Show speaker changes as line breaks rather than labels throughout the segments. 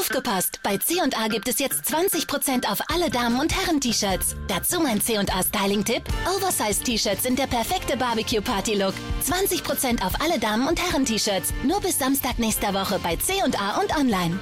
Aufgepasst! Bei C&A gibt es jetzt 20% auf alle Damen- und Herren-T-Shirts. Dazu mein C&A-Styling-Tipp: Oversize-T-Shirts sind der perfekte Barbecue-Party-Look. 20% auf alle Damen- und Herren-T-Shirts. Nur bis Samstag nächster Woche bei C&A und online.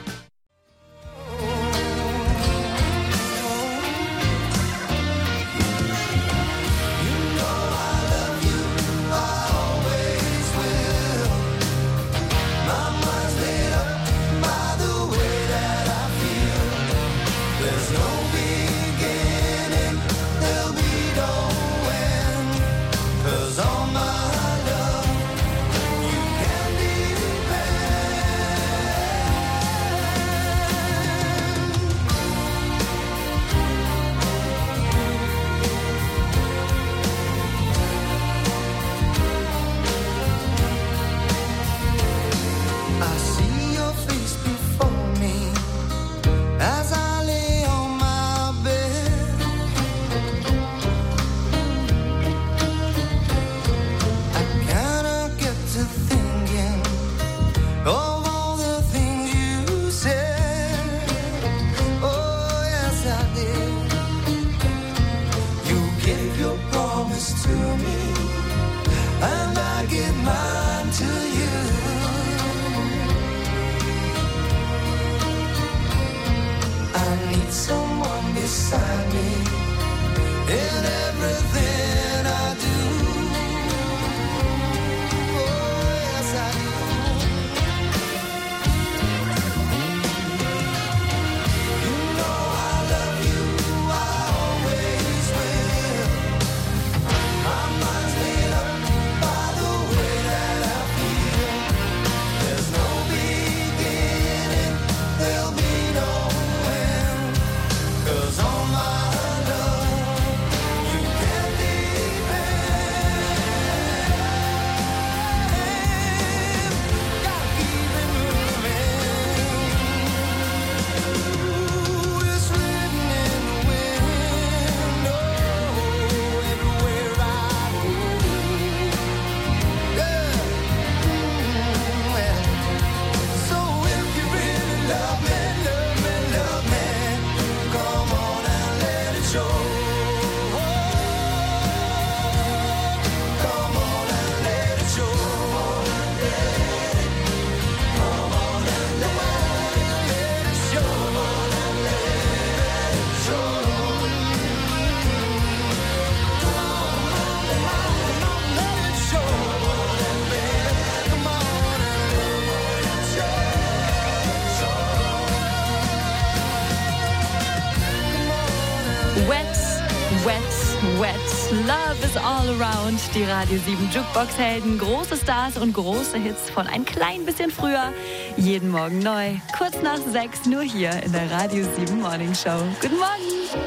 Love is all around. Die Radio 7 Jukebox-Helden, große Stars und große Hits von ein klein bisschen früher. Jeden Morgen neu, kurz nach 6, nur hier in der Radio 7 Morning Show. Guten Morgen!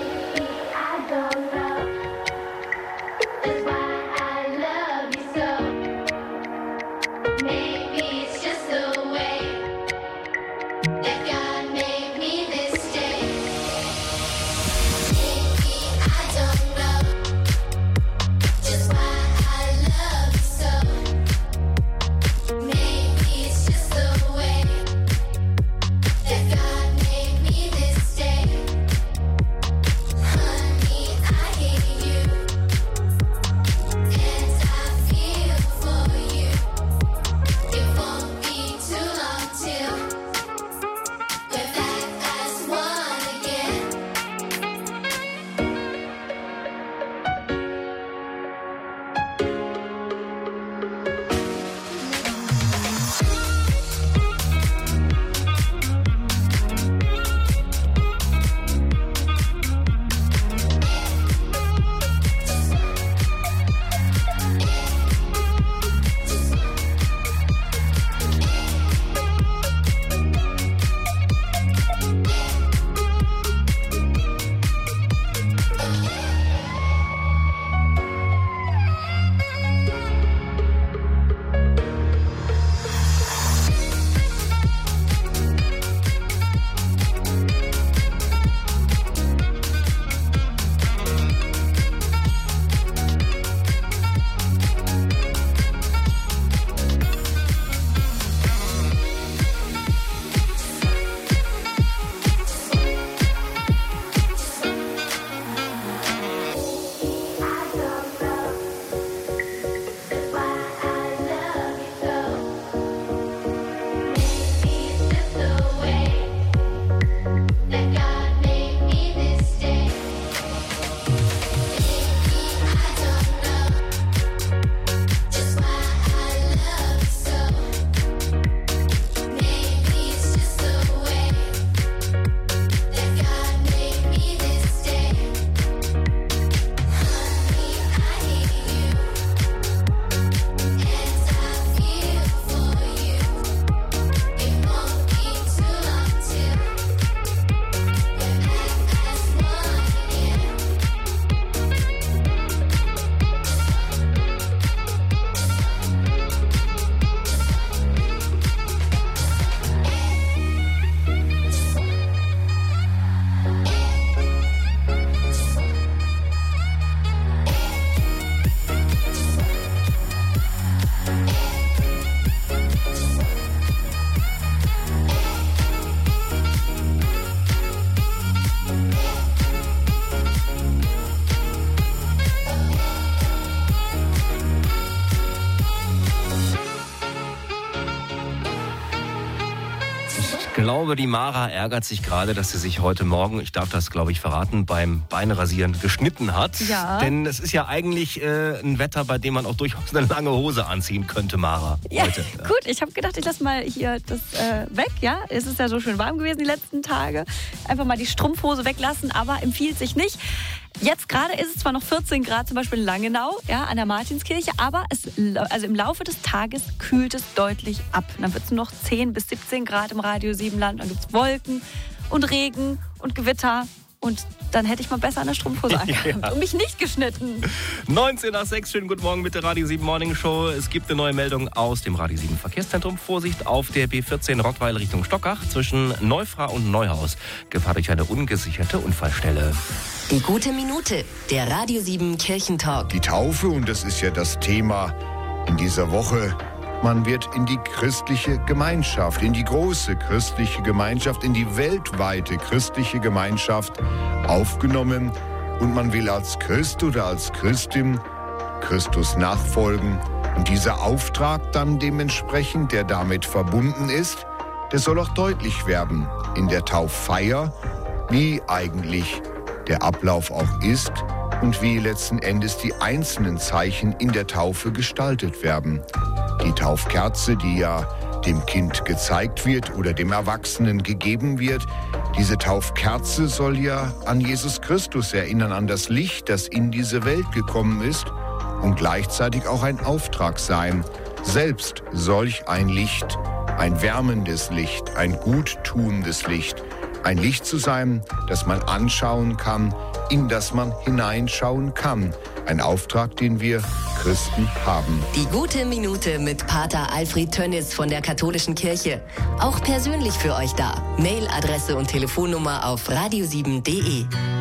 glaube, die Mara ärgert sich gerade, dass sie sich heute Morgen, ich darf das glaube ich verraten, beim Beinrasieren geschnitten hat.
Ja.
Denn es ist ja eigentlich ein Wetter, bei dem man auch durchaus eine lange Hose anziehen könnte, Mara.
Ja,
heute.
Gut, ich habe gedacht, ich lasse mal hier das weg. Ja, es ist ja so schön warm gewesen die letzten Tage. Einfach mal die Strumpfhose weglassen, aber empfiehlt sich nicht. Jetzt gerade ist es zwar noch 14 Grad, zum Beispiel in Langenau, ja, an der Martinskirche, aber im Laufe des Tages kühlt es deutlich ab. Dann wird es nur noch 10 bis 17 Grad im Radio 7 Land. Dann gibt es Wolken und Regen und Gewitter. Und dann hätte ich mal besser an der Strumpfhose angehabt und mich nicht geschnitten.
19 nach 6, schönen guten Morgen mit der Radio 7 Morning Show. Es gibt eine neue Meldung aus dem Radio 7 Verkehrszentrum. Vorsicht auf der B14 Rottweil Richtung Stockach zwischen Neufra und Neuhaus. Gefahr durch eine ungesicherte Unfallstelle.
Die gute Minute, der Radio 7 Kirchentalk.
Die Taufe, und das ist ja das Thema in dieser Woche. Man wird in die christliche Gemeinschaft, in die große christliche Gemeinschaft, in die weltweite christliche Gemeinschaft aufgenommen. Und man will als Christ oder als Christin Christus nachfolgen. Und dieser Auftrag dann dementsprechend, der damit verbunden ist, der soll auch deutlich werden in der Tauffeier, wie eigentlich der Ablauf auch ist und wie letzten Endes die einzelnen Zeichen in der Taufe gestaltet werden. Die Taufkerze, die ja dem Kind gezeigt wird oder dem Erwachsenen gegeben wird, diese Taufkerze soll ja an Jesus Christus erinnern, an das Licht, das in diese Welt gekommen ist und gleichzeitig auch ein Auftrag sein, selbst solch ein Licht, ein wärmendes Licht, ein guttuendes Licht, ein Licht zu sein, das man anschauen kann, in das man hineinschauen kann. Ein Auftrag, den wir Christen haben.
Die gute Minute mit Pater Alfred Tönnis von der Katholischen Kirche. Auch persönlich für euch da. Mailadresse und Telefonnummer auf radio7.de.